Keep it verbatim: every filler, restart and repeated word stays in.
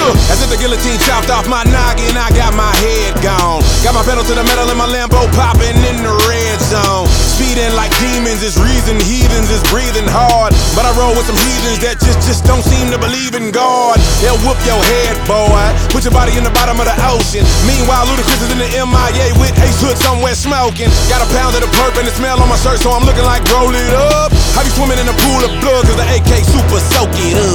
Look, as if the guillotine chopped off my noggin, I got my head gone. Got my pedal to the metal in my Lambo popping in the red zone. Speeding like demons is reason, heathens is breathing hard. But I roll with some heathens that just, just don't seem to believe in God. They'll whoop your head, boy. Put your body in the bottom of the ocean. Meanwhile, Ludacris is in the M I A with Ace Hood somewhere smoking. Got a pound of the perp and the smell on my shirt, so I'm looking like roll it up. I be swimming in a pool of blood cause the A K super soak it up.